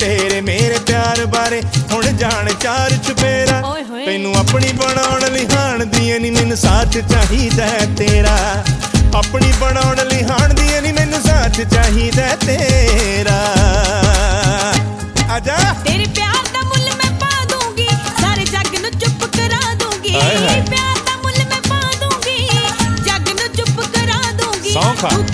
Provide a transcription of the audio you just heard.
तेरे मेरे प्यार बारे हुण जान चार चुफेरा तैनू अपनी बनाउण लई हाण दी नी मैनू साथ चाहीदा तेरा अपनी बनाउण लई हाण दी नी मैनू साथ चाहीदा तेरा आजा तेरे प्यार दा मुल मैं पा दूंगी सारे जग नू चुप करा दूंगी प्यार दा मुल मैं पा दूंगी जग नू चुप करा दूंगी